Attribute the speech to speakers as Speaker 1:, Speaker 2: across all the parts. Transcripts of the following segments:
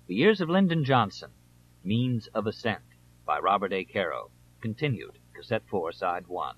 Speaker 1: The Years of Lyndon Johnson, Means of Ascent, by Robert A. Caro. Continued, Cassette 4, Side 1.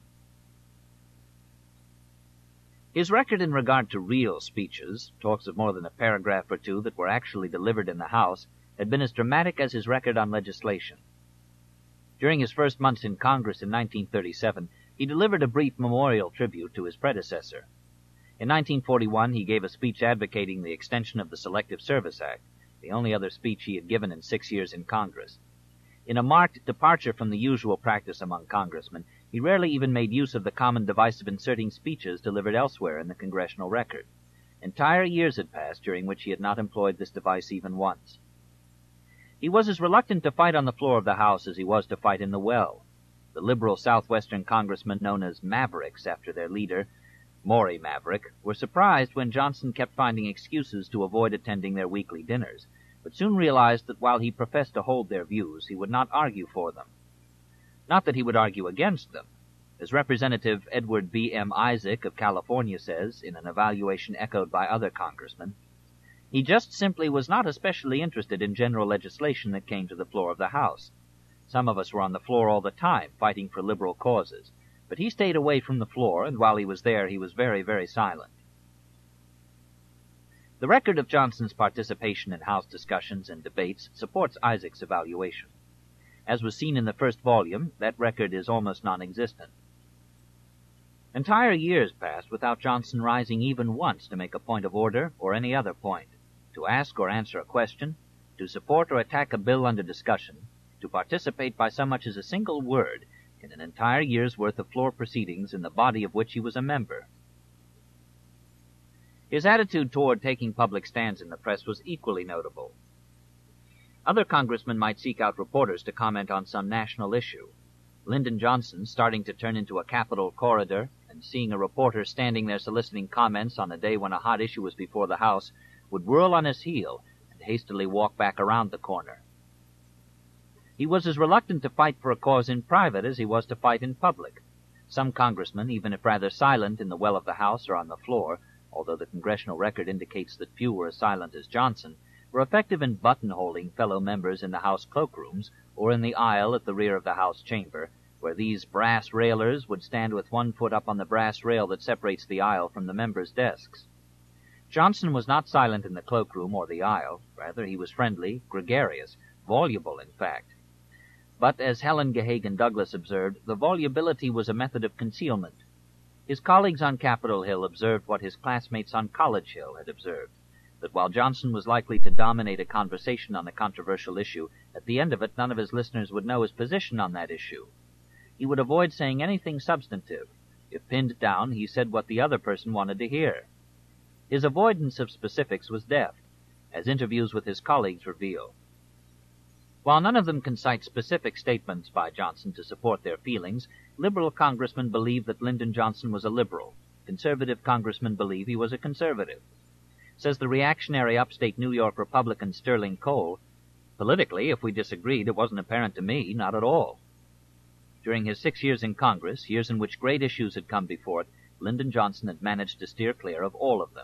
Speaker 1: His record in regard to real speeches, talks of more than a paragraph or two that were actually delivered in the House, had been as dramatic as his record on legislation. During his first months in Congress in 1937, he delivered a brief memorial tribute to his predecessor. In 1941, he gave a speech advocating the extension of the Selective Service Act, the only other speech he had given in 6 years in Congress. In a marked departure from the usual practice among congressmen, he rarely even made use of the common device of inserting speeches delivered elsewhere in the congressional record. Entire years had passed during which he had not employed this device even once. He was as reluctant to fight on the floor of the House as he was to fight in the well. The liberal Southwestern congressmen, known as Mavericks after their leader, Maury Maverick, were surprised when Johnson kept finding excuses to avoid attending their weekly dinners, but soon realized that while he professed to hold their views, he would not argue for them. Not that he would argue against them. As Representative Edward B. M. Isaac of California says, in an evaluation echoed by other congressmen, he just simply was not especially interested in general legislation that came to the floor of the House. Some of us were on the floor all the time, fighting for liberal causes, but he stayed away from the floor, and while he was there, he was very, very silent. The record of Johnson's participation in House discussions and debates supports Isaac's evaluation. As was seen in the first volume, that record is almost non-existent. Entire years passed without Johnson rising even once to make a point of order or any other point, to ask or answer a question, to support or attack a bill under discussion, to participate by so much as a single word in an entire year's worth of floor proceedings in the body of which he was a member. His attitude toward taking public stands in the press was equally notable. Other congressmen might seek out reporters to comment on some national issue. Lyndon Johnson, starting to turn into a Capitol corridor and seeing a reporter standing there soliciting comments on a day when a hot issue was before the House, would whirl on his heel and hastily walk back around the corner. He was as reluctant to fight for a cause in private as he was to fight in public. Some congressmen, even if rather silent in the well of the House or on the floor, although the congressional record indicates that few were as silent as Johnson, were effective in buttonholing fellow members in the House cloakrooms or in the aisle at the rear of the House chamber, where these brass railers would stand with one foot up on the brass rail that separates the aisle from the members' desks. Johnson was not silent in the cloakroom or the aisle. Rather, he was friendly, gregarious, voluble, in fact. But, as Helen Gahagan Douglas observed, the volubility was a method of concealment. His colleagues on Capitol Hill observed what his classmates on College Hill had observed, that while Johnson was likely to dominate a conversation on a controversial issue, at the end of it none of his listeners would know his position on that issue. He would avoid saying anything substantive. If pinned down, he said what the other person wanted to hear. His avoidance of specifics was deft, as interviews with his colleagues reveal. While none of them can cite specific statements by Johnson to support their feelings, liberal congressmen believe that Lyndon Johnson was a liberal. Conservative congressmen believe he was a conservative. Says the reactionary upstate New York Republican Sterling Cole, politically, if we disagreed, it wasn't apparent to me, not at all. During his 6 years in Congress, years in which great issues had come before it, Lyndon Johnson had managed to steer clear of all of them.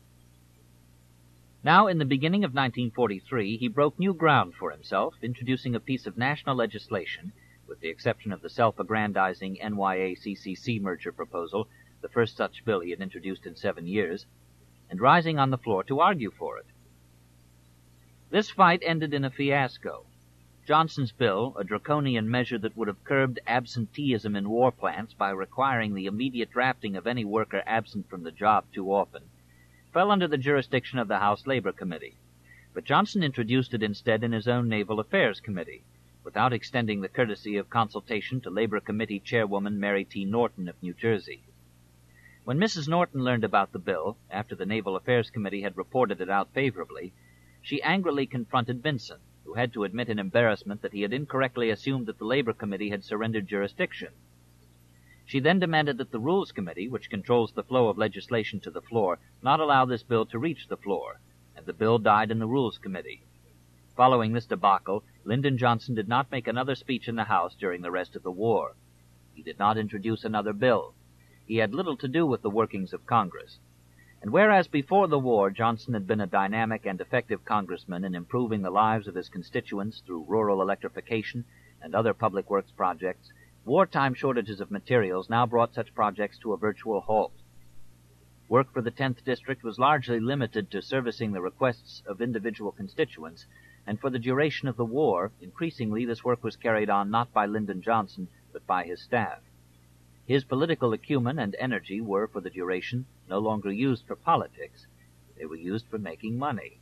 Speaker 1: Now, in the beginning of 1943, he broke new ground for himself, introducing a piece of national legislation, with the exception of the self-aggrandizing NYA-CCC merger proposal, the first such bill he had introduced in 7 years, and rising on the floor to argue for it. This fight ended in a fiasco. Johnson's bill, a draconian measure that would have curbed absenteeism in war plants by requiring the immediate drafting of any worker absent from the job too often, fell under the jurisdiction of the House Labor Committee, but Johnson introduced it instead in his own Naval Affairs Committee, without extending the courtesy of consultation to Labor Committee Chairwoman Mary T. Norton of New Jersey. When Mrs. Norton learned about the bill, after the Naval Affairs Committee had reported it out favorably, she angrily confronted Vinson, who had to admit in embarrassment that he had incorrectly assumed that the Labor Committee had surrendered jurisdiction. She then demanded that the Rules Committee, which controls the flow of legislation to the floor, not allow this bill to reach the floor, and the bill died in the Rules Committee. Following this debacle, Lyndon Johnson did not make another speech in the House during the rest of the war. He did not introduce another bill. He had little to do with the workings of Congress. And whereas before the war Johnson had been a dynamic and effective congressman in improving the lives of his constituents through rural electrification and other public works projects, wartime shortages of materials now brought such projects to a virtual halt. Work for the 10th District was largely limited to servicing the requests of individual constituents, and for the duration of the war, increasingly this work was carried on not by Lyndon Johnson, but by his staff. His political acumen and energy were, for the duration, no longer used for politics. They were used for making money.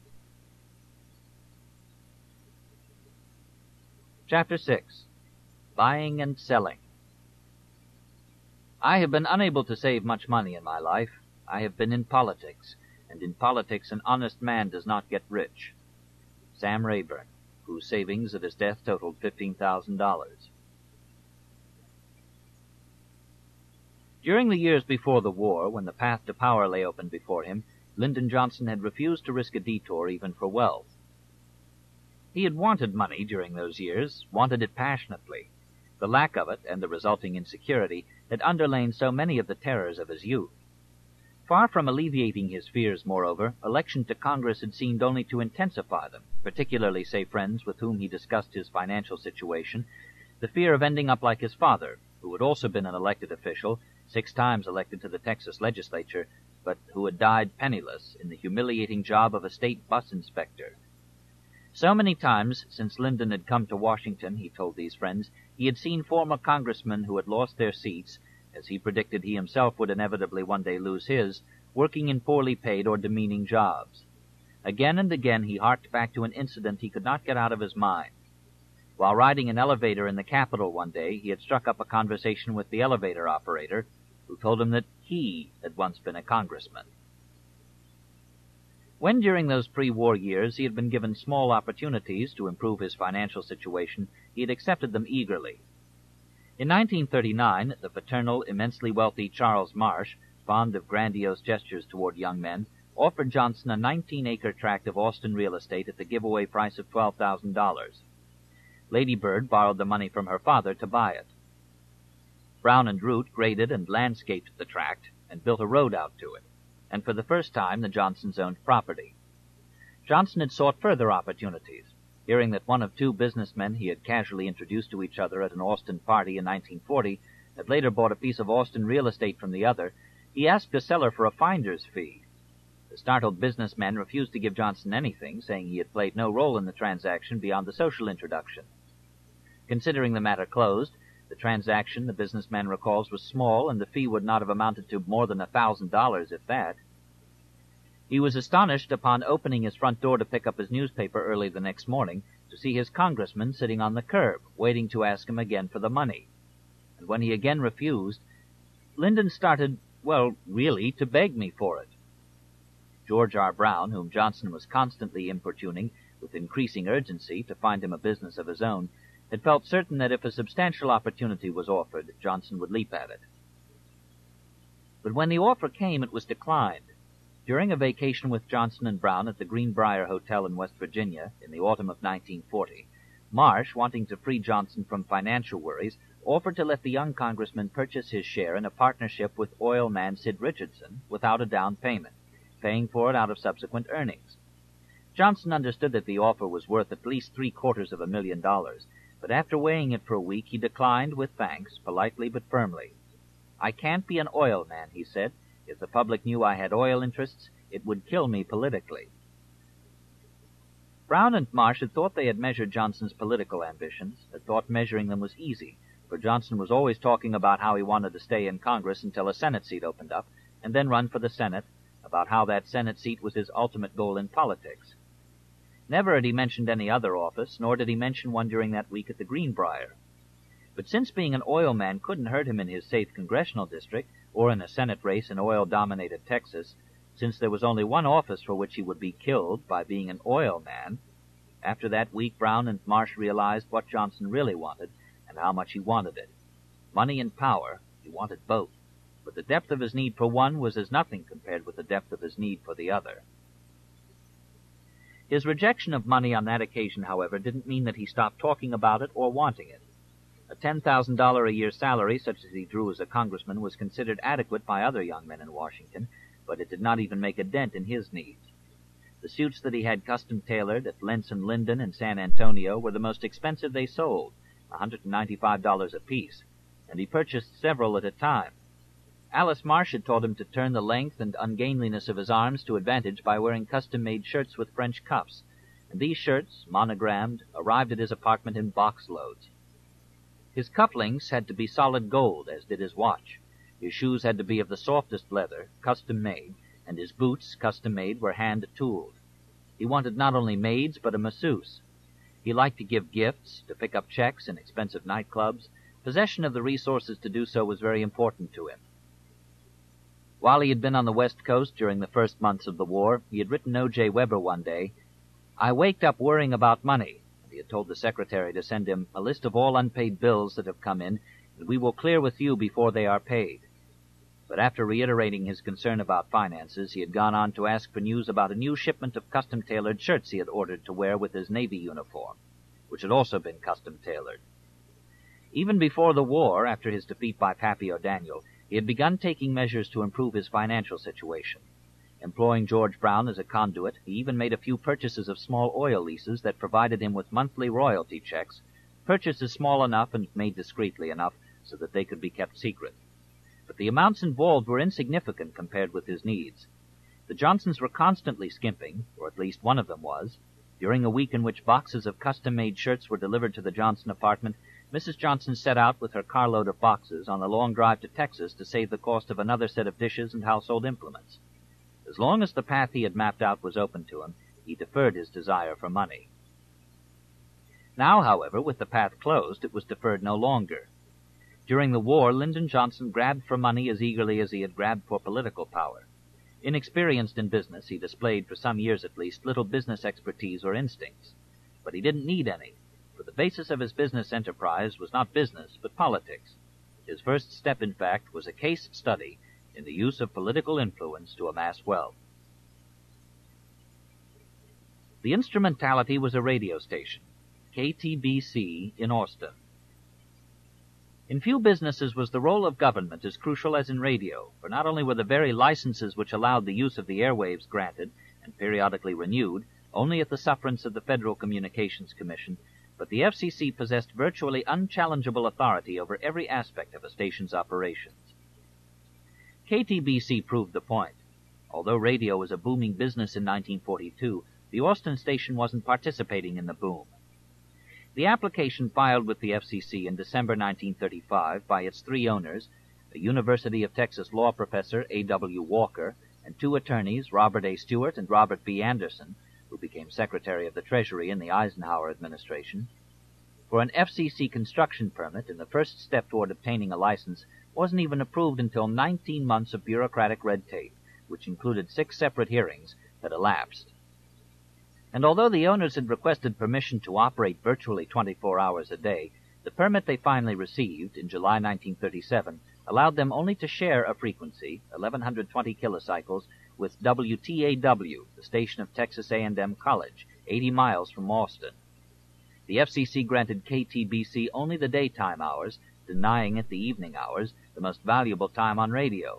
Speaker 1: Chapter 6. Buying and Selling. I have been unable to save much money in my life. I have been in politics, and in politics an honest man does not get rich. Sam Rayburn, whose savings at his death totaled $15,000. During the years before the war, when the path to power lay open before him, Lyndon Johnson had refused to risk a detour even for wealth. He had wanted money during those years, wanted it passionately. The lack of it, and the resulting insecurity, had underlain so many of the terrors of his youth. Far from alleviating his fears, moreover, election to Congress had seemed only to intensify them, particularly, say, friends with whom he discussed his financial situation, the fear of ending up like his father, who had also been an elected official, 6 times elected to the Texas legislature, but who had died penniless in the humiliating job of a state bus inspector. So many times since Lyndon had come to Washington, he told these friends, he had seen former congressmen who had lost their seats, as he predicted he himself would inevitably one day lose his, working in poorly paid or demeaning jobs. Again and again he harked back to an incident he could not get out of his mind. While riding an elevator in the Capitol one day, he had struck up a conversation with the elevator operator, who told him that he had once been a congressman. When during those pre-war years he had been given small opportunities to improve his financial situation, he had accepted them eagerly. In 1939, the paternal, immensely wealthy Charles Marsh, fond of grandiose gestures toward young men, offered Johnson a 19-acre tract of Austin real estate at the giveaway price of $12,000. Lady Bird borrowed the money from her father to buy it. Brown and Root graded and landscaped the tract and built a road out to it, and for the first time the Johnsons owned property. Johnson had sought further opportunities. Hearing that one of 2 businessmen he had casually introduced to each other at an Austin party in 1940 had later bought a piece of Austin real estate from the other, he asked the seller for a finder's fee. The startled businessman refused to give Johnson anything, saying he had played no role in the transaction beyond the social introduction. Considering the matter closed, the transaction, the businessman recalls, was small, and the fee would not have amounted to more than $1,000, if that. He was astonished, upon opening his front door to pick up his newspaper early the next morning, to see his congressman sitting on the curb, waiting to ask him again for the money. And when he again refused, Lyndon started, really, to beg me for it. George R. Brown, whom Johnson was constantly importuning, with increasing urgency, to find him a business of his own, had felt certain that if a substantial opportunity was offered, Johnson would leap at it. But when the offer came, it was declined. During a vacation with Johnson and Brown at the Greenbrier Hotel in West Virginia in the autumn of 1940, Marsh, wanting to free Johnson from financial worries, offered to let the young congressman purchase his share in a partnership with oil man Sid Richardson without a down payment, paying for it out of subsequent earnings. Johnson understood that the offer was worth at least $750,000, but after weighing it for a week, he declined with thanks, politely but firmly. "I can't be an oil man," he said. "If the public knew I had oil interests, it would kill me politically." Brown and Marsh had thought they had measured Johnson's political ambitions, had thought measuring them was easy, for Johnson was always talking about how he wanted to stay in Congress until a Senate seat opened up, and then run for the Senate, about how that Senate seat was his ultimate goal in politics. Never had he mentioned any other office, nor did he mention one during that week at the Greenbrier. But since being an oil man couldn't hurt him in his safe congressional district, or in a Senate race in oil-dominated Texas, since there was only one office for which he would be killed by being an oil man, after that week Brown and Marsh realized what Johnson really wanted, and how much he wanted it. Money and power, he wanted both, but the depth of his need for one was as nothing compared with the depth of his need for the other. His rejection of money on that occasion, however, didn't mean that he stopped talking about it or wanting it. A $10,000 a year salary, such as he drew as a congressman, was considered adequate by other young men in Washington, but it did not even make a dent in his needs. The suits that he had custom-tailored at Lentz and Linden in San Antonio were the most expensive they sold, $195 apiece, and he purchased several at a time. Alice Marsh had taught him to turn the length and ungainliness of his arms to advantage by wearing custom-made shirts with French cuffs, and these shirts, monogrammed, arrived at his apartment in box loads. His cufflinks had to be solid gold, as did his watch. His shoes had to be of the softest leather, custom-made, and his boots, custom-made, were hand-tooled. He wanted not only maids, but a masseuse. He liked to give gifts, to pick up checks in expensive nightclubs. Possession of the resources to do so was very important to him. While he had been on the West Coast during the first months of the war, he had written O.J. Weber one day, "I waked up worrying about money," and he had told the secretary to send him a list of all unpaid bills that have come in, and we will clear with you before they are paid. But after reiterating his concern about finances, he had gone on to ask for news about a new shipment of custom-tailored shirts he had ordered to wear with his Navy uniform, which had also been custom-tailored. Even before the war, after his defeat by Pappy O'Daniel, he had begun taking measures to improve his financial situation. Employing George Brown as a conduit, he even made a few purchases of small oil leases that provided him with monthly royalty checks, purchases small enough and made discreetly enough so that they could be kept secret. But the amounts involved were insignificant compared with his needs. The Johnsons were constantly skimping, or at least one of them was. During a week in which boxes of custom-made shirts were delivered to the Johnson apartment, Mrs. Johnson set out with her carload of boxes on a long drive to Texas to save the cost of another set of dishes and household implements. As long as the path he had mapped out was open to him, he deferred his desire for money. Now, however, with the path closed, it was deferred no longer. During the war, Lyndon Johnson grabbed for money as eagerly as he had grabbed for political power. Inexperienced in business, he displayed, for some years at least, little business expertise or instincts. But he didn't need any, for the basis of his business enterprise was not business, but politics. His first step, in fact, was a case study in the use of political influence to amass wealth. The instrumentality was a radio station, KTBC in Austin. In few businesses was the role of government as crucial as in radio, for not only were the very licenses which allowed the use of the airwaves granted, and periodically renewed, only at the sufferance of the Federal Communications Commission, but the FCC possessed virtually unchallengeable authority over every aspect of a station's operations. KTBC proved the point. Although radio was a booming business in 1942, the Austin station wasn't participating in the boom. The application filed with the FCC in December 1935 by its three owners, a University of Texas law professor, A.W. Walker, and two attorneys, Robert A. Stewart and Robert B. Anderson, who became Secretary of the Treasury in the Eisenhower administration, for an FCC construction permit, and the first step toward obtaining a license wasn't even approved until 19 months of bureaucratic red tape, which included 6 separate hearings, had elapsed. And although the owners had requested permission to operate virtually 24 hours a day, the permit they finally received in July 1937 allowed them only to share a frequency, 1120 kilocycles, with WTAW, the station of Texas A&M College, 80 miles from Austin. The FCC granted KTBC only the daytime hours, denying it the evening hours, the most valuable time on radio.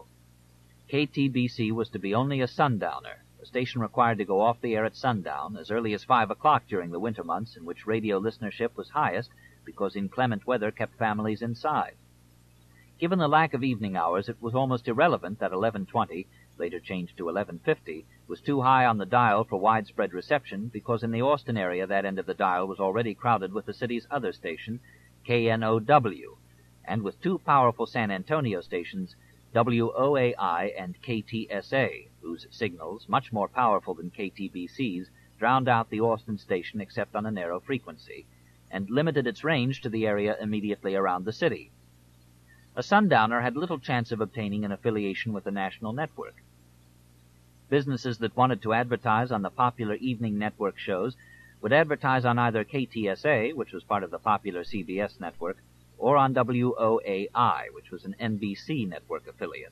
Speaker 1: KTBC was to be only a sundowner, a station required to go off the air at sundown, as early as 5 o'clock during the winter months in which radio listenership was highest because inclement weather kept families inside. Given the lack of evening hours, it was almost irrelevant that 1120, later changed to 1150, was too high on the dial for widespread reception because in the Austin area that end of the dial was already crowded with the city's other station, KNOW, and with two powerful San Antonio stations, WOAI and KTSA, whose signals, much more powerful than KTBC's, drowned out the Austin station except on a narrow frequency, and limited its range to the area immediately around the city. A sundowner had little chance of obtaining an affiliation with a national network. Businesses that wanted to advertise on the popular evening network shows would advertise on either KTSA, which was part of the popular CBS network, or on WOAI, which was an NBC network affiliate.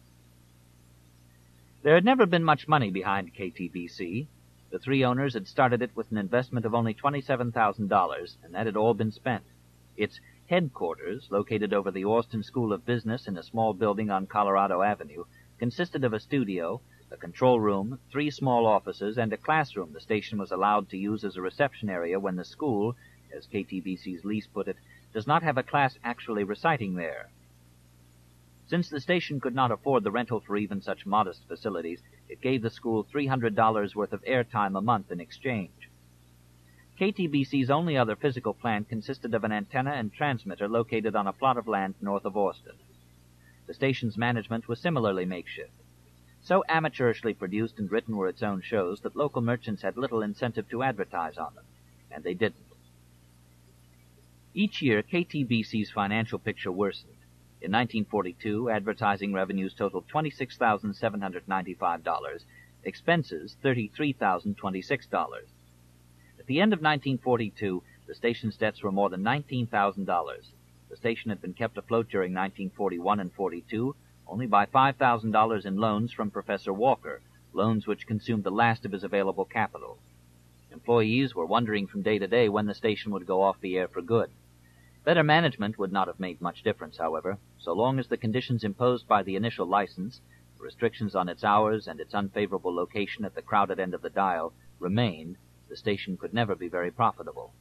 Speaker 1: There had never been much money behind KTBC. The three owners had started it with an investment of only $27,000, and that had all been spent. Its headquarters, located over the Austin School of Business in a small building on Colorado Avenue, consisted of a studio, a control room, 3 small offices, and a classroom the station was allowed to use as a reception area when the school, as KTBC's lease put it, does not have a class actually reciting there. Since the station could not afford the rental for even such modest facilities, it gave the school $300 worth of airtime a month in exchange. KTBC's only other physical plant consisted of an antenna and transmitter located on a plot of land north of Austin. The station's management was similarly makeshift. So amateurishly produced and written were its own shows that local merchants had little incentive to advertise on them, and they didn't. Each year, KTBC's financial picture worsened. In 1942, advertising revenues totaled $26,795, expenses $33,026. At the end of 1942, the station's debts were more than $19,000. The station had been kept afloat during 1941 and 42 only by $5,000 in loans from Professor Walker, loans which consumed the last of his available capital. Employees were wondering from day to day when the station would go off the air for good. Better management would not have made much difference, however. So long as the conditions imposed by the initial license, the restrictions on its hours and its unfavorable location at the crowded end of the dial, remained, the station could never be very profitable.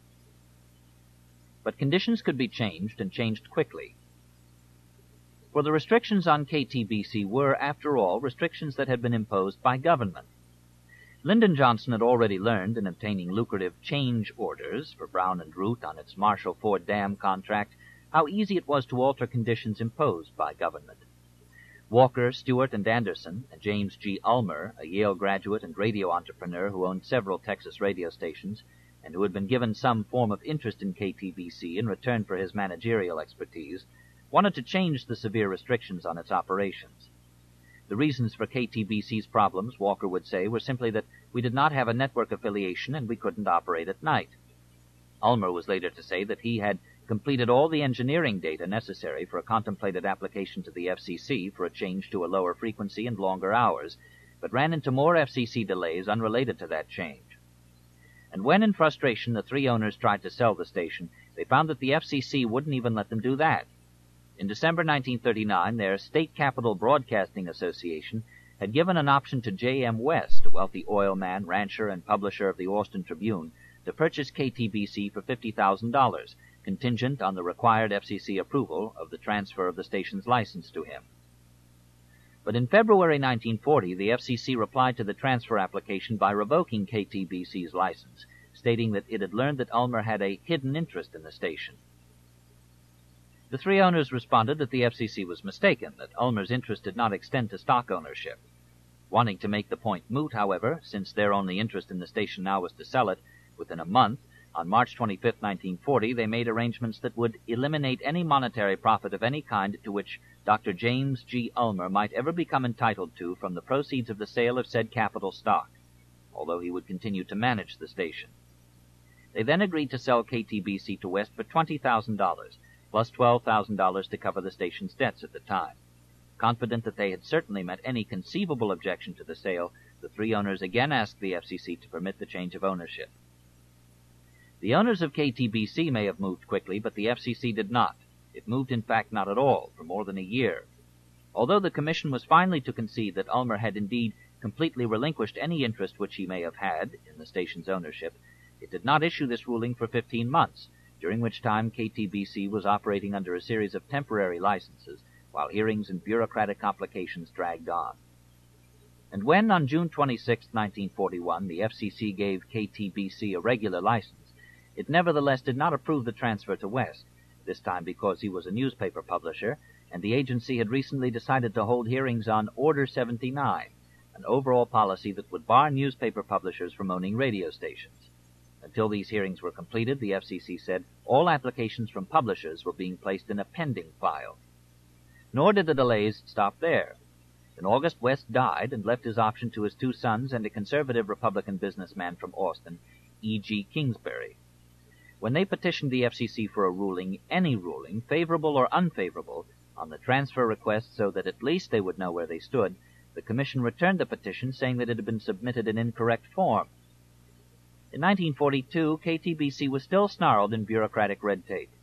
Speaker 1: But conditions could be changed, and changed quickly. For the restrictions on KTBC were, after all, restrictions that had been imposed by government. Lyndon Johnson had already learned, in obtaining lucrative change orders for Brown and Root on its Marshall Ford Dam contract, how easy it was to alter conditions imposed by government. Walker, Stewart, and Anderson, and James G. Ulmer, a Yale graduate and radio entrepreneur who owned several Texas radio stations, and who had been given some form of interest in KTBC in return for his managerial expertise, wanted to change the severe restrictions on its operations. The reasons for KTBC's problems, Walker would say, were simply that we did not have a network affiliation and we couldn't operate at night. Ulmer was later to say that he had completed all the engineering data necessary for a contemplated application to the FCC for a change to a lower frequency and longer hours, but ran into more FCC delays unrelated to that change. And when, in frustration, the 3 owners tried to sell the station, they found that the FCC wouldn't even let them do that. In December 1939, their State Capital Broadcasting Association had given an option to J.M. West, a wealthy oil man, rancher, and publisher of the Austin Tribune, to purchase KTBC for $50,000, contingent on the required FCC approval of the transfer of the station's license to him. But in February 1940, the FCC replied to the transfer application by revoking KTBC's license, stating that it had learned that Ulmer had a hidden interest in the station. The 3 owners responded that the FCC was mistaken, that Ulmer's interest did not extend to stock ownership. Wanting to make the point moot, however, since their only interest in the station now was to sell it, within a month, on March 25, 1940, they made arrangements that would eliminate any monetary profit of any kind to which Dr. James G. Ulmer might ever become entitled to from the proceeds of the sale of said capital stock, although he would continue to manage the station. They then agreed to sell KTBC to West for $20,000, plus $12,000 to cover the station's debts at the time. Confident that they had certainly met any conceivable objection to the sale, the 3 owners again asked the FCC to permit the change of ownership. The owners of KTBC may have moved quickly, but the FCC did not. It moved, in fact, not at all, for more than a year. Although the Commission was finally to concede that Ulmer had indeed completely relinquished any interest which he may have had in the station's ownership, it did not issue this ruling for 15 months, during which time KTBC was operating under a series of temporary licenses, while hearings and bureaucratic complications dragged on. And when, on June 26, 1941, the FCC gave KTBC a regular license, it nevertheless did not approve the transfer to West, this time because he was a newspaper publisher, and the agency had recently decided to hold hearings on Order 79, an overall policy that would bar newspaper publishers from owning radio stations. Until these hearings were completed, the FCC said all applications from publishers were being placed in a pending file. Nor did the delays stop there. In August, West died and left his option to his 2 sons and a conservative Republican businessman from Austin, E.G. Kingsbury. When they petitioned the FCC for a ruling, any ruling, favorable or unfavorable, on the transfer request so that at least they would know where they stood, the Commission returned the petition saying that it had been submitted in incorrect form. In 1942, KTBC was still snarled in bureaucratic red tape.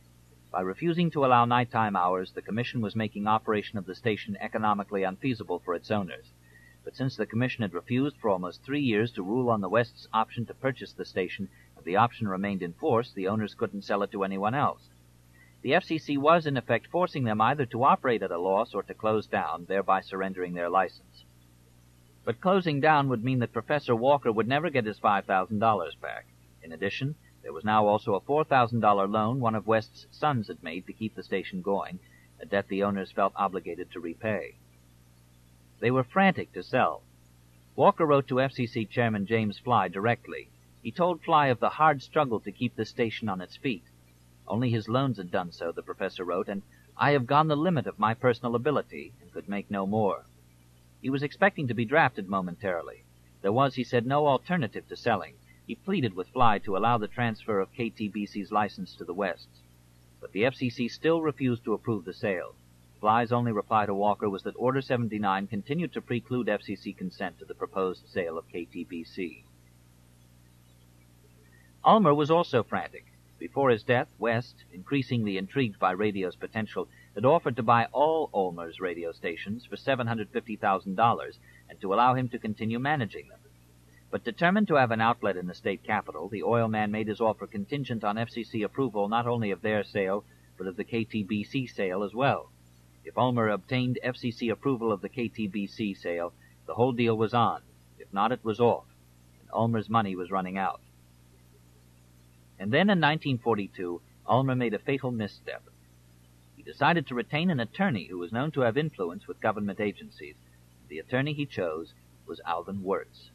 Speaker 1: By refusing to allow nighttime hours, the Commission was making operation of the station economically unfeasible for its owners. But since the Commission had refused for almost 3 years to rule on the West's option to purchase the station, and the option remained in force, the owners couldn't sell it to anyone else. The FCC was, in effect, forcing them either to operate at a loss or to close down, thereby surrendering their license. But closing down would mean that Professor Walker would never get his $5,000 back. In addition, there was now also a $4,000 loan one of West's sons had made to keep the station going, a debt the owners felt obligated to repay. They were frantic to sell. Walker wrote to FCC Chairman James Fly directly. He told Fly of the hard struggle to keep the station on its feet. Only his loans had done so, the professor wrote, and I have gone the limit of my personal ability and could make no more. He was expecting to be drafted momentarily. There was, he said, no alternative to selling. He pleaded with Fly to allow the transfer of KTBC's license to the Wests. But the FCC still refused to approve the sale. Fly's only reply to Walker was that Order 79 continued to preclude FCC consent to the proposed sale of KTBC. Ulmer was also frantic. Before his death, West, increasingly intrigued by radio's potential, had offered to buy all Ulmer's radio stations for $750,000 and to allow him to continue managing them. But determined to have an outlet in the state capital, the oil man made his offer contingent on FCC approval not only of their sale, but of the KTBC sale as well. If Ulmer obtained FCC approval of the KTBC sale, the whole deal was on. If not, it was off, and Ulmer's money was running out. And then in 1942, Ulmer made a fatal misstep. He decided to retain an attorney who was known to have influence with government agencies. The attorney he chose was Alvin Wirtz.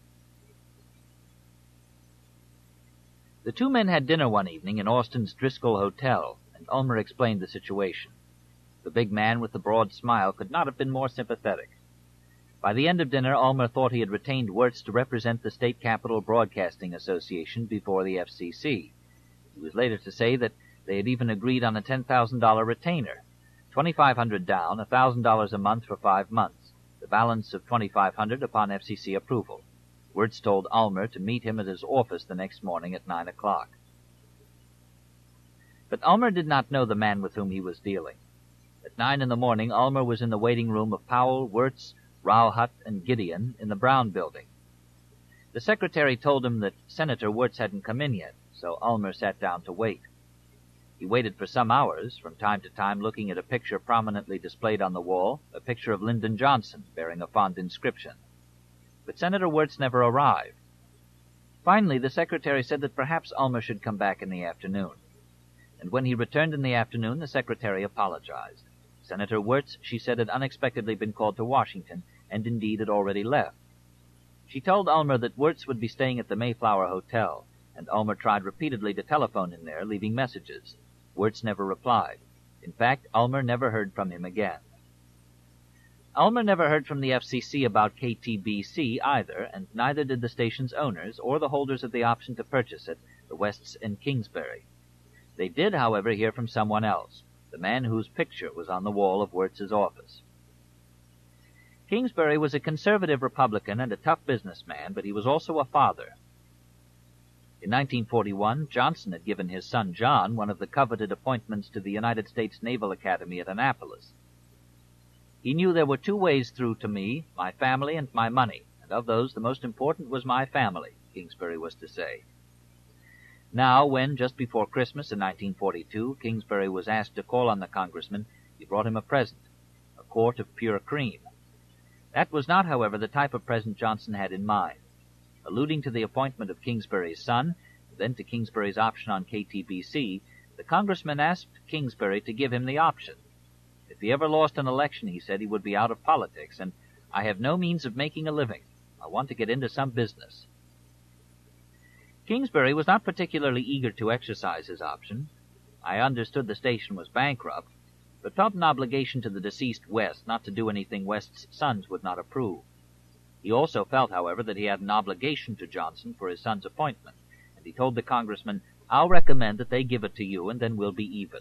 Speaker 1: The two men had dinner one evening in Austin's Driscoll Hotel, and Ulmer explained the situation. The big man with the broad smile could not have been more sympathetic. By the end of dinner, Ulmer thought he had retained Wirtz to represent the State Capitol Broadcasting Association before the FCC. He was later to say that they had even agreed on a $10,000 retainer, $2,500 down, $1,000 a month for 5 months, the balance of $2,500 upon FCC approval. Wirtz told Ulmer to meet him at his office the next morning at 9 o'clock. But Ulmer did not know the man with whom he was dealing. At 9 in the morning, Ulmer was in the waiting room of Powell, Wirtz, Rauhut, and Gideon in the Brown Building. The secretary told him that Senator Wirtz hadn't come in yet, so Ulmer sat down to wait. He waited for some hours, from time to time looking at a picture prominently displayed on the wall, a picture of Lyndon Johnson bearing a fond inscription. But Senator Wirtz never arrived. Finally, the secretary said that perhaps Ulmer should come back in the afternoon. And when he returned in the afternoon, the secretary apologized. Senator Wirtz, she said, had unexpectedly been called to Washington, and indeed had already left. She told Ulmer that Wirtz would be staying at the Mayflower Hotel, and Ulmer tried repeatedly to telephone him there, leaving messages. Wirtz never replied. In fact, Ulmer never heard from him again. Ulmer never heard from the FCC about KTBC either, and neither did the station's owners or the holders of the option to purchase it, the Wests and Kingsbury. They did, however, hear from someone else, the man whose picture was on the wall of Wirtz's office. Kingsbury was a conservative Republican and a tough businessman, but he was also a father. In 1941, Johnson had given his son John one of the coveted appointments to the United States Naval Academy at Annapolis. He knew there were 2 ways through to me, my family and my money, and of those the most important was my family, Kingsbury was to say. Now, when, just before Christmas in 1942, Kingsbury was asked to call on the congressman, he brought him a present, a quart of pure cream. That was not, however, the type of present Johnson had in mind. Alluding to the appointment of Kingsbury's son, and then to Kingsbury's option on KTBC, the congressman asked Kingsbury to give him the option. If he ever lost an election, he said, he would be out of politics, and I have no means of making a living. I want to get into some business. Kingsbury was not particularly eager to exercise his option. I understood the station was bankrupt, but felt an obligation to the deceased West not to do anything West's sons would not approve. He also felt, however, that he had an obligation to Johnson for his son's appointment, and he told the congressman, I'll recommend that they give it to you, and then we'll be even.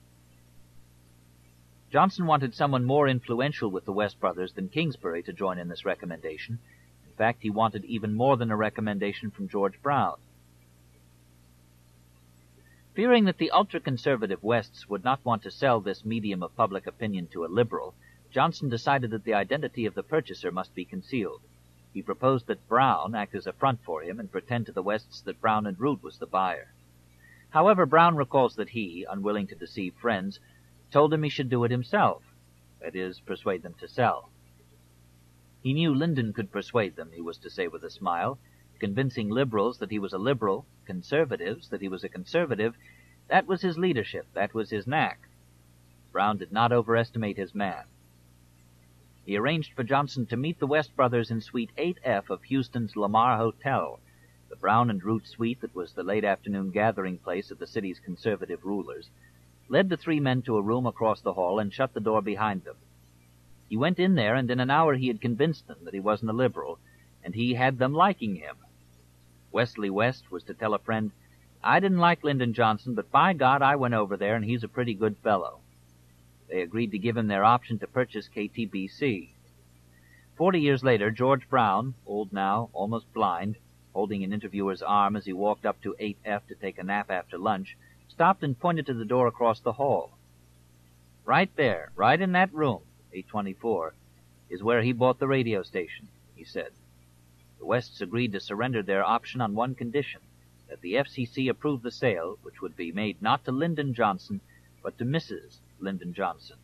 Speaker 1: Johnson wanted someone more influential with the West brothers than Kingsbury to join in this recommendation. In fact, he wanted even more than a recommendation from George Brown. Fearing that the ultra-conservative Wests would not want to sell this medium of public opinion to a liberal, Johnson decided that the identity of the purchaser must be concealed. He proposed that Brown act as a front for him and pretend to the Wests that Brown and Root was the buyer. However, Brown recalls that he, unwilling to deceive friends, told him he should do it himself, that is, persuade them to sell. He knew Lyndon could persuade them, he was to say with a smile, convincing liberals that he was a liberal, conservatives that he was a conservative. That was his leadership, that was his knack. Brown did not overestimate his man. He arranged for Johnson to meet the West brothers in Suite 8F of Houston's Lamar Hotel, the Brown and Root suite that was the late afternoon gathering place of the city's conservative rulers, led the three men to a room across the hall and shut the door behind them. He went in there, and in an hour he had convinced them that he wasn't a liberal, and he had them liking him. Wesley West was to tell a friend, "I didn't like Lyndon Johnson, but by God I went over there, and he's a pretty good fellow." They agreed to give him their option to purchase KTBC. 40 years later, George Brown, old now, almost blind, holding an interviewer's arm as he walked up to 8F to take a nap after lunch, stopped and pointed to the door across the hall. "Right there, right in that room, 824, is where he bought the radio station," he said. The Wests agreed to surrender their option on one condition, that the FCC approve the sale, which would be made not to Lyndon Johnson, but to Mrs. Lyndon Johnson.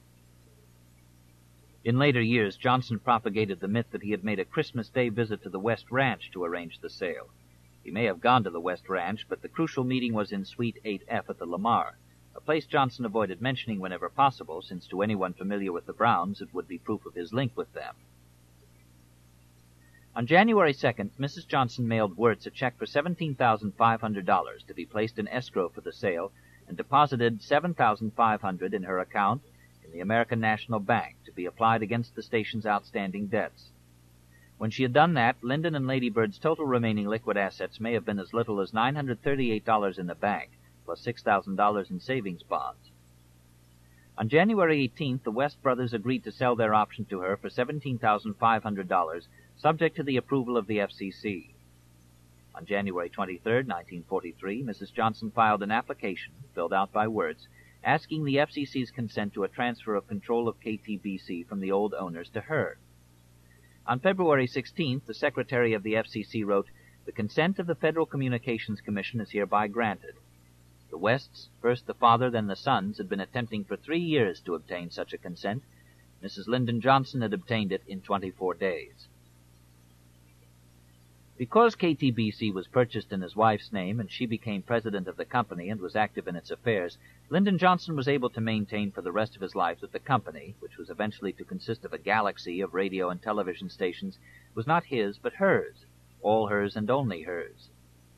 Speaker 1: In later years, Johnson propagated the myth that he had made a Christmas Day visit to the West Ranch to arrange the sale. He may have gone to the West Ranch, but the crucial meeting was in Suite 8F at the Lamar, a place Johnson avoided mentioning whenever possible, since to anyone familiar with the Browns it would be proof of his link with them. On January 2nd, Mrs. Johnson mailed Wirtz a check for $17,500 to be placed in escrow for the sale, and deposited $7,500 in her account in the American National Bank to be applied against the station's outstanding debts. When she had done that, Lyndon and Lady Bird's total remaining liquid assets may have been as little as $938 in the bank, plus $6,000 in savings bonds. On January 18th, the West brothers agreed to sell their option to her for $17,500, subject to the approval of the FCC. On January 23, 1943, Mrs. Johnson filed an application, filled out by Wirtz, asking the FCC's consent to a transfer of control of KTBC from the old owners to her. On February 16th, the Secretary of the FCC wrote, "The consent of the Federal Communications Commission is hereby granted." The Wests, first the father, then the sons, had been attempting for 3 years to obtain such a consent. Mrs. Lyndon Johnson had obtained it in 24 days. Because KTBC was purchased in his wife's name and she became president of the company and was active in its affairs, Lyndon Johnson was able to maintain for the rest of his life that the company, which was eventually to consist of a galaxy of radio and television stations, was not his but hers, all hers and only hers.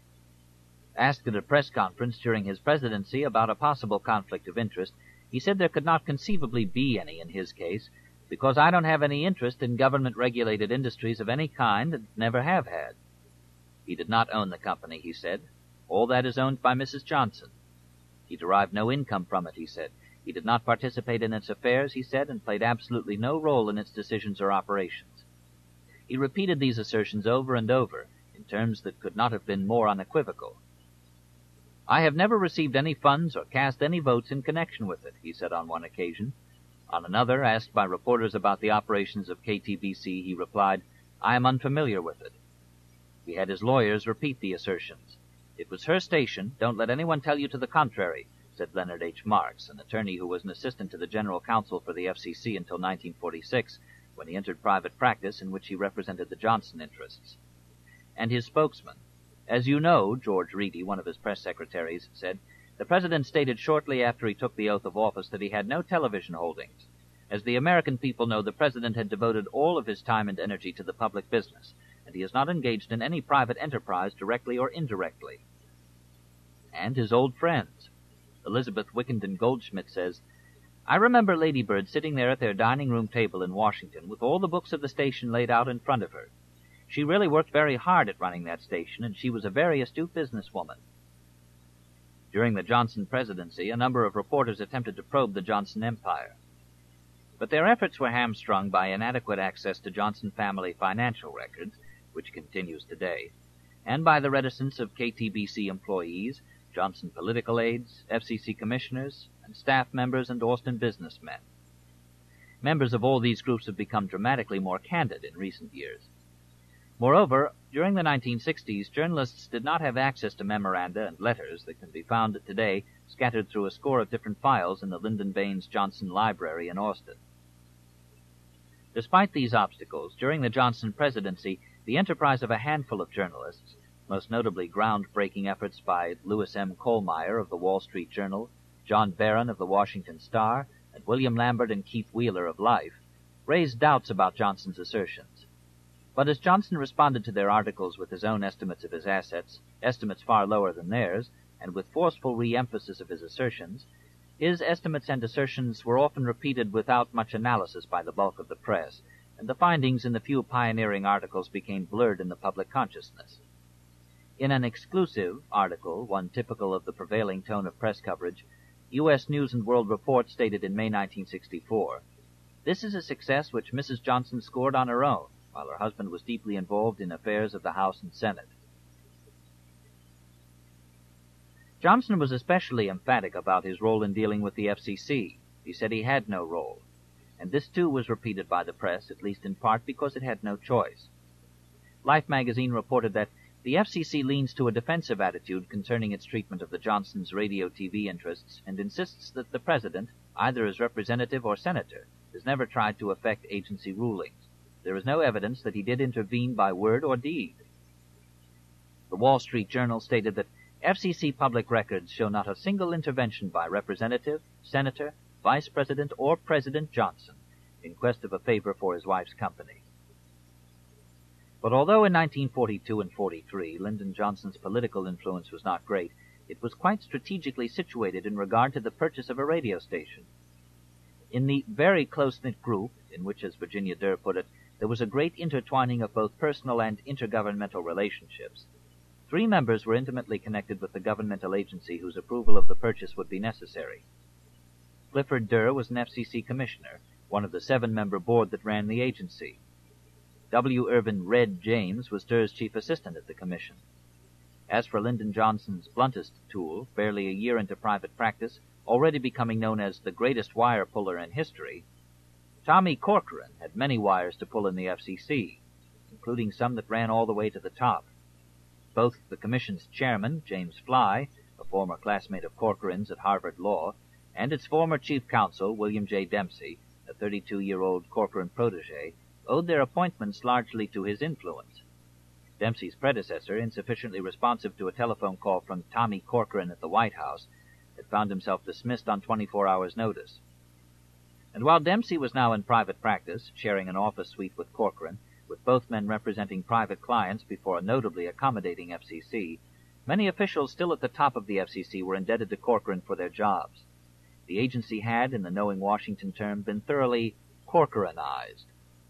Speaker 1: Asked at a press conference during his presidency about a possible conflict of interest, he said there could not conceivably be any in his case, because I don't have any interest in government-regulated industries of any kind and never have had. He did not own the company, he said. All that is owned by Mrs. Johnson. He derived no income from it, he said. He did not participate in its affairs, he said, and played absolutely no role in its decisions or operations. He repeated these assertions over and over, in terms that could not have been more unequivocal. "I have never received any funds or cast any votes in connection with it," he said on one occasion. On another, asked by reporters about the operations of KTBC, he replied, "I am unfamiliar with it." He had his lawyers repeat the assertions. "It was her station, don't let anyone tell you to the contrary," said Leonard H. Marks, an attorney who was an assistant to the general counsel for the FCC until 1946, when he entered private practice in which he represented the Johnson interests. And his spokesman, "As you know," George Reedy, one of his press secretaries, said, "the President stated shortly after he took the oath of office that he had no television holdings. As the American people know, the President had devoted all of his time and energy to the public business, and he is not engaged in any private enterprise directly or indirectly." And his old friends. Elizabeth Wickenden Goldschmidt says, "I remember Lady Bird sitting there at their dining-room table in Washington with all the books of the station laid out in front of her. She really worked very hard at running that station, and she was a very astute businesswoman." During the Johnson presidency, a number of reporters attempted to probe the Johnson empire. But their efforts were hamstrung by inadequate access to Johnson family financial records, which continues today, and by the reticence of KTBC employees, Johnson political aides, FCC commissioners, and staff members and Austin businessmen. Members of all these groups have become dramatically more candid in recent years. Moreover, during the 1960s, journalists did not have access to memoranda and letters that can be found today scattered through a score of different files in the Lyndon Baines Johnson Library in Austin. Despite these obstacles, during the Johnson presidency, the enterprise of a handful of journalists, most notably groundbreaking efforts by Louis M. Kohlmeyer of the Wall Street Journal, John Barron of the Washington Star, and William Lambert and Keith Wheeler of Life, raised doubts about Johnson's assertions. But as Johnson responded to their articles with his own estimates of his assets, estimates far lower than theirs, and with forceful re-emphasis of his assertions, his estimates and assertions were often repeated without much analysis by the bulk of the press, and the findings in the few pioneering articles became blurred in the public consciousness. In an exclusive article, one typical of the prevailing tone of press coverage, U.S. News and World Report stated in May 1964, "This is a success which Mrs. Johnson scored on her own, while her husband was deeply involved in affairs of the House and Senate." Johnson was especially emphatic about his role in dealing with the FCC. He said he had no role, and this too was repeated by the press, at least in part because it had no choice. Life magazine reported that the FCC leans to a defensive attitude concerning its treatment of the Johnsons' radio-TV interests and insists that the president, either as representative or senator, has never tried to affect agency rulings. There is no evidence that he did intervene by word or deed. The Wall Street Journal stated that FCC public records show not a single intervention by Representative, Senator, Vice President, or President Johnson in quest of a favor for his wife's company. But although in 1942 and 43 Lyndon Johnson's political influence was not great, it was quite strategically situated in regard to the purchase of a radio station. In the very close-knit group, in which, as Virginia Durr put it, there was a great intertwining of both personal and intergovernmental relationships, 3 members were intimately connected with the governmental agency whose approval of the purchase would be necessary. Clifford Durr was an FCC commissioner, one of the 7-member board that ran the agency. W. Irvin "Red" James was Durr's chief assistant at the commission. As for Lyndon Johnson's bluntest tool, barely a year into private practice, already becoming known as the greatest wire puller in history, Tommy Corcoran had many wires to pull in the FCC, including some that ran all the way to the top. Both the commission's chairman, James Fly, a former classmate of Corcoran's at Harvard Law, and its former chief counsel, William J. Dempsey, a 32-year-old Corcoran protege, owed their appointments largely to his influence. Dempsey's predecessor, insufficiently responsive to a telephone call from Tommy Corcoran at the White House, had found himself dismissed on 24 hours' notice. And while Dempsey was now in private practice, sharing an office suite with Corcoran, with both men representing private clients before a notably accommodating FCC, many officials still at the top of the FCC were indebted to Corcoran for their jobs. The agency had, in the knowing Washington term, been thoroughly Corcoranized.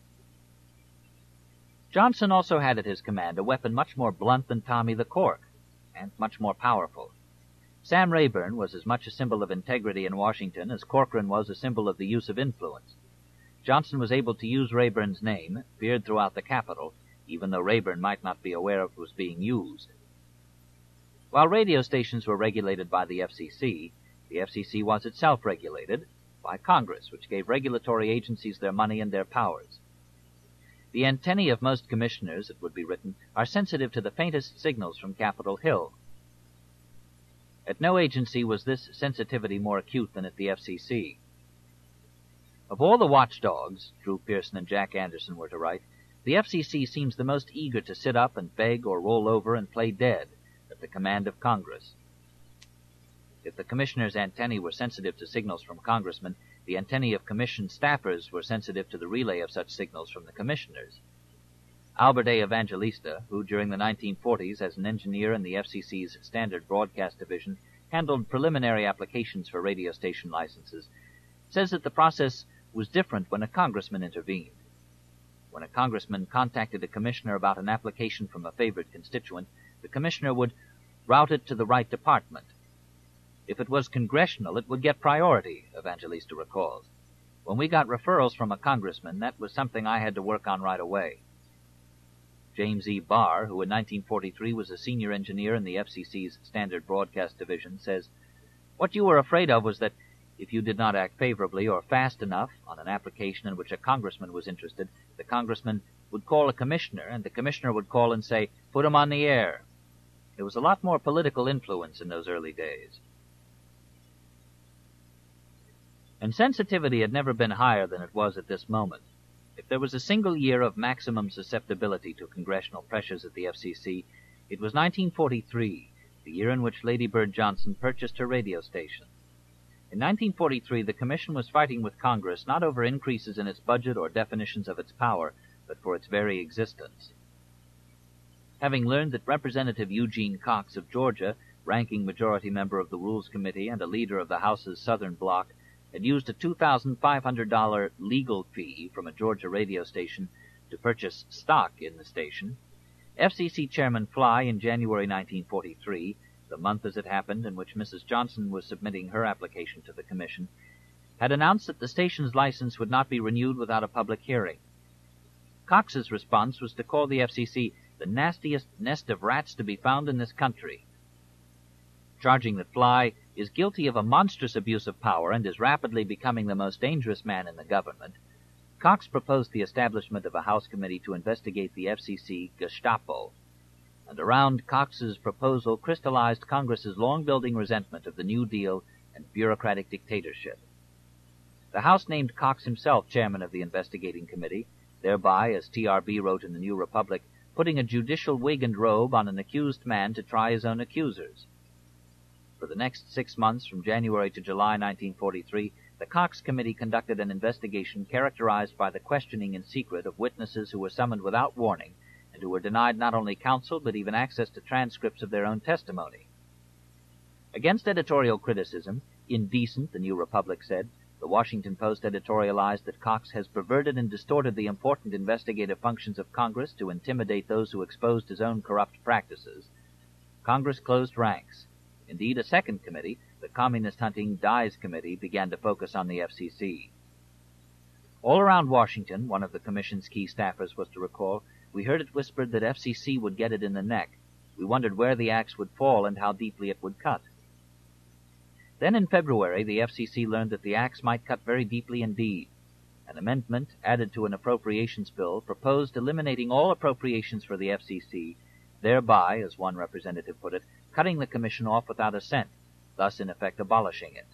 Speaker 1: Johnson also had at his command a weapon much more blunt than Tommy the Cork, and much more powerful. Sam Rayburn was as much a symbol of integrity in Washington as Corcoran was a symbol of the use of influence. Johnson was able to use Rayburn's name, feared throughout the Capitol, even though Rayburn might not be aware it was being used. While radio stations were regulated by the FCC was itself regulated by Congress, which gave regulatory agencies their money and their powers. The antennae of most commissioners, it would be written, are sensitive to the faintest signals from Capitol Hill. At no agency was this sensitivity more acute than at the FCC. Of all the watchdogs, Drew Pearson and Jack Anderson were to write, the FCC seems the most eager to sit up and beg or roll over and play dead at the command of Congress. If the commissioners' antennae were sensitive to signals from congressmen, the antennae of commission staffers were sensitive to the relay of such signals from the commissioners. Albert A. Evangelista, who during the 1940s as an engineer in the FCC's Standard Broadcast Division handled preliminary applications for radio station licenses, says that the process was different when a congressman intervened. When a congressman contacted a commissioner about an application from a favored constituent, the commissioner would route it to the right department. If it was congressional, it would get priority, Evangelista recalls. When we got referrals from a congressman, that was something I had to work on right away. James E. Barr, who in 1943 was a senior engineer in the FCC's Standard Broadcast Division, says, "What you were afraid of was that if you did not act favorably or fast enough on an application in which a congressman was interested, the congressman would call a commissioner, and the commissioner would call and say, 'Put him on the air.' There was a lot more political influence in those early days." And sensitivity had never been higher than it was at this moment. If there was a single year of maximum susceptibility to congressional pressures at the FCC, it was 1943, the year in which Lady Bird Johnson purchased her radio station. In 1943, the Commission was fighting with Congress not over increases in its budget or definitions of its power, but for its very existence. Having learned that Representative Eugene Cox of Georgia, ranking majority member of the Rules Committee and a leader of the House's Southern Bloc, had used a $2,500 legal fee from a Georgia radio station to purchase stock in the station, FCC Chairman Fly in January 1943, the month as it happened in which Mrs. Johnson was submitting her application to the Commission, had announced that the station's license would not be renewed without a public hearing. Cox's response was to call the FCC the nastiest nest of rats to be found in this country. Charging that Fly is guilty of a monstrous abuse of power and is rapidly becoming the most dangerous man in the government, Cox proposed the establishment of a House committee to investigate the FCC Gestapo, and around Cox's proposal crystallized Congress's long-building resentment of the New Deal and bureaucratic dictatorship. The House named Cox himself chairman of the investigating committee, thereby, as TRB wrote in the New Republic, putting a judicial wig and robe on an accused man to try his own accusers. For the next 6 months, from January to July 1943, the Cox Committee conducted an investigation characterized by the questioning in secret of witnesses who were summoned without warning and who were denied not only counsel but even access to transcripts of their own testimony. Against editorial criticism, indecent, the New Republic said, the Washington Post editorialized that Cox has perverted and distorted the important investigative functions of Congress to intimidate those who exposed his own corrupt practices. Congress closed ranks. Indeed, a second committee, the Communist Hunting Dies Committee, began to focus on the FCC. All around Washington, one of the Commission's key staffers was to recall, we heard it whispered that FCC would get it in the neck. We wondered where the axe would fall and how deeply it would cut. Then in February, the FCC learned that the axe might cut very deeply indeed. An amendment, added to an appropriations bill, proposed eliminating all appropriations for the FCC, thereby, as one representative put it, cutting the Commission off without a cent, thus in effect abolishing it.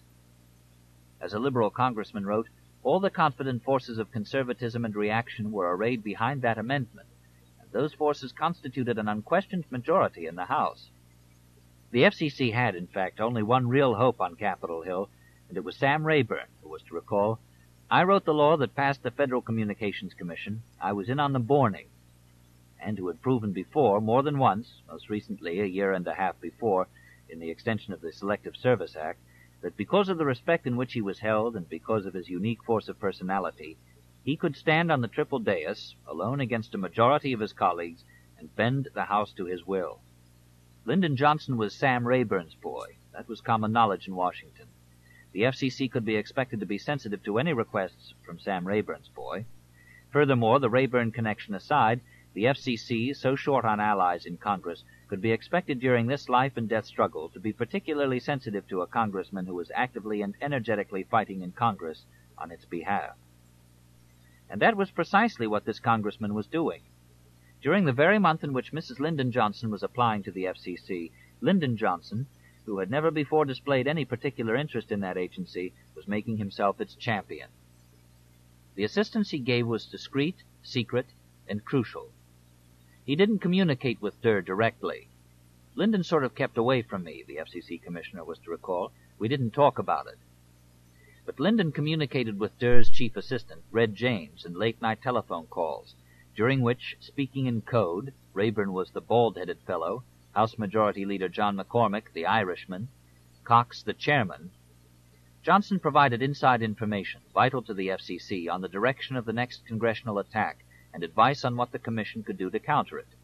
Speaker 1: As a liberal congressman wrote, all the confident forces of conservatism and reaction were arrayed behind that amendment, and those forces constituted an unquestioned majority in the House. The FCC had, in fact, only one real hope on Capitol Hill, and it was Sam Rayburn, who was to recall, "I wrote the law that passed the Federal Communications Commission. I was in on the borning," and who had proven before, more than once, most recently a year and a half before, in the extension of the Selective Service Act, that because of the respect in which he was held and because of his unique force of personality, he could stand on the triple dais, alone against a majority of his colleagues, and bend the House to his will. Lyndon Johnson was Sam Rayburn's boy. That was common knowledge in Washington. The FCC could be expected to be sensitive to any requests from Sam Rayburn's boy. Furthermore, the Rayburn connection aside, the FCC, so short on allies in Congress, could be expected during this life and death struggle to be particularly sensitive to a congressman who was actively and energetically fighting in Congress on its behalf. And that was precisely what this congressman was doing. During the very month in which Mrs. Lyndon Johnson was applying to the FCC, Lyndon Johnson, who had never before displayed any particular interest in that agency, was making himself its champion. The assistance he gave was discreet, secret, and crucial. He didn't communicate with Durr directly. Lyndon sort of kept away from me, the FCC commissioner was to recall. We didn't talk about it. But Lyndon communicated with Durr's chief assistant, Red James, in late-night telephone calls, during which, speaking in code, Rayburn was the bald-headed fellow, House Majority Leader John McCormick, the Irishman, Cox, the chairman, Johnson provided inside information, vital to the FCC, on the direction of the next congressional attack, and advice on what the Commission could do to counter it.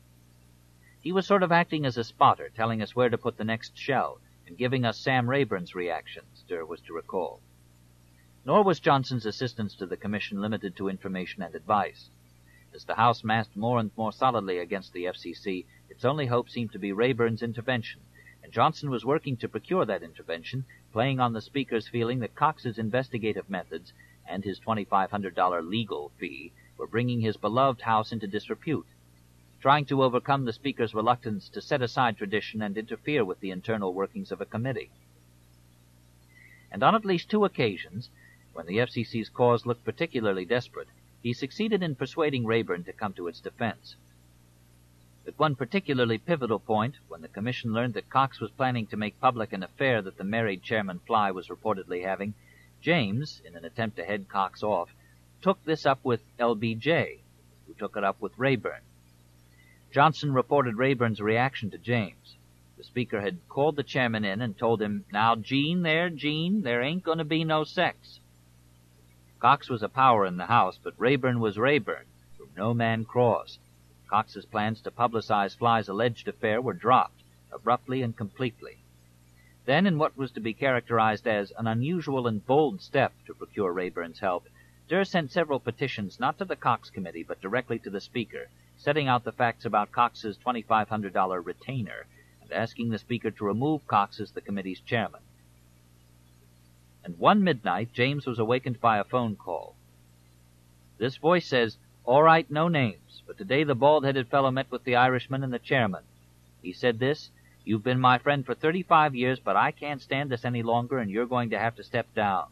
Speaker 1: He was sort of acting as a spotter, telling us where to put the next shell, and giving us Sam Rayburn's reactions, Durr was to recall. Nor was Johnson's assistance to the Commission limited to information and advice. As the House massed more and more solidly against the FCC, its only hope seemed to be Rayburn's intervention, and Johnson was working to procure that intervention, playing on the Speaker's feeling that Cox's investigative methods and his $2,500 legal fee were bringing his beloved House into disrepute, trying to overcome the Speaker's reluctance to set aside tradition and interfere with the internal workings of a committee. And on at least 2 occasions, when the FCC's cause looked particularly desperate, he succeeded in persuading Rayburn to come to its defense. At one particularly pivotal point, when the Commission learned that Cox was planning to make public an affair that the married Chairman Fly was reportedly having, James, in an attempt to head Cox off, took this up with LBJ, who took it up with Rayburn. Johnson reported Rayburn's reaction to James. The Speaker had called the chairman in and told him, "Now, Gene, there ain't going to be no sex." Cox was a power in the House, but Rayburn was Rayburn, whom no man crossed. Cox's plans to publicize Fly's alleged affair were dropped, abruptly and completely. Then, in what was to be characterized as an unusual and bold step to procure Rayburn's help, Durr sent several petitions not to the Cox Committee, but directly to the Speaker, setting out the facts about Cox's $2,500 retainer and asking the Speaker to remove Cox as the committee's chairman. And one midnight, James was awakened by a phone call. This voice says, "All right, no names, but today the bald-headed fellow met with the Irishman and the chairman. He said this: 'You've been my friend for 35 years, but I can't stand this any longer, and you're going to have to step down.'"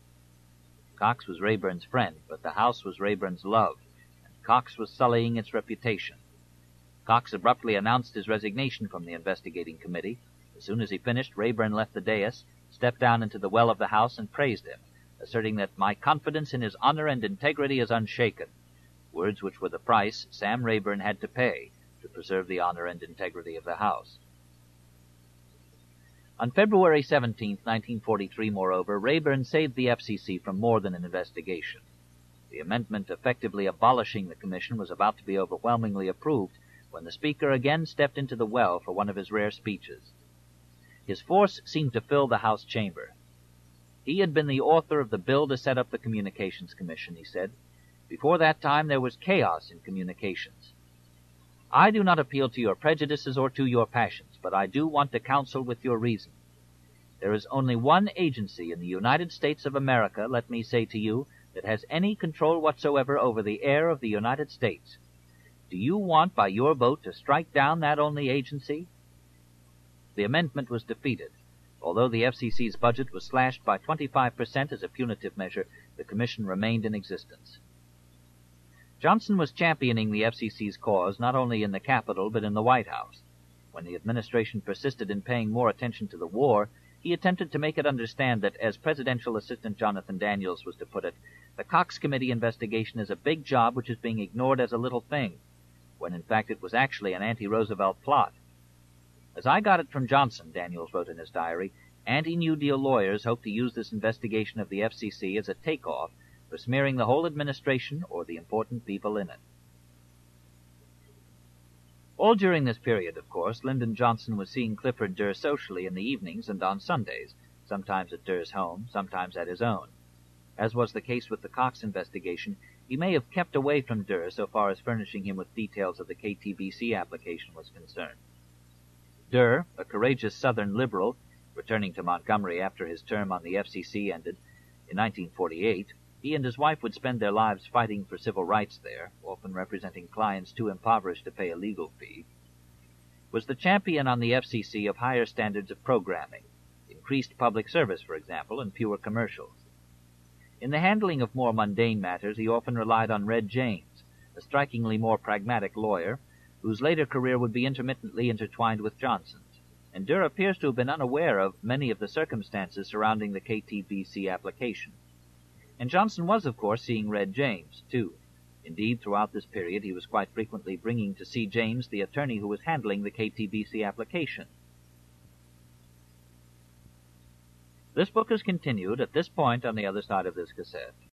Speaker 1: Cox was Rayburn's friend, but the House was Rayburn's love, and Cox was sullying its reputation. Cox abruptly announced his resignation from the investigating committee. As soon as he finished, Rayburn left the dais, stepped down into the well of the House, and praised him, asserting that "my confidence in his honor and integrity is unshaken," words which were the price Sam Rayburn had to pay to preserve the honor and integrity of the House. On February 17, 1943, moreover, Rayburn saved the FCC from more than an investigation. The amendment effectively abolishing the Commission was about to be overwhelmingly approved when the Speaker again stepped into the well for one of his rare speeches. His force seemed to fill the House chamber. He had been the author of the bill to set up the Communications Commission, he said. Before that time there was chaos in communications. "I do not appeal to your prejudices or to your passions, but I do want to counsel with your reason. There is only one agency in the United States of America, let me say to you, that has any control whatsoever over the air of the United States. Do you want, by your vote, to strike down that only agency?" The amendment was defeated. Although the FCC's budget was slashed by 25% as a punitive measure, the Commission remained in existence. Johnson was championing the FCC's cause not only in the Capitol but in the White House. When the administration persisted in paying more attention to the war, he attempted to make it understand that, as Presidential Assistant Jonathan Daniels was to put it, the Cox Committee investigation is a big job which is being ignored as a little thing, when in fact it was actually an anti-Roosevelt plot. "As I got it from Johnson," Daniels wrote in his diary, "anti-New Deal lawyers hope to use this investigation of the FCC as a takeoff for smearing the whole administration or the important people in it." All during this period, of course, Lyndon Johnson was seeing Clifford Durr socially in the evenings and on Sundays, sometimes at Durr's home, sometimes at his own. As was the case with the Cox investigation, he may have kept away from Durr so far as furnishing him with details of the KTBC application was concerned. Durr, a courageous Southern liberal, returning to Montgomery after his term on the FCC ended in 1948, he and his wife would spend their lives fighting for civil rights there, often representing clients too impoverished to pay a legal fee, was the champion on the FCC of higher standards of programming, increased public service, for example, and fewer commercials. In the handling of more mundane matters, he often relied on Red James, a strikingly more pragmatic lawyer, whose later career would be intermittently intertwined with Johnson's, and Durr appears to have been unaware of many of the circumstances surrounding the KTBC application. And Johnson was, of course, seeing Red James, too. Indeed, throughout this period, he was quite frequently bringing to see James the attorney who was handling the KTBC application. This book is continued at this point on the other side of this cassette.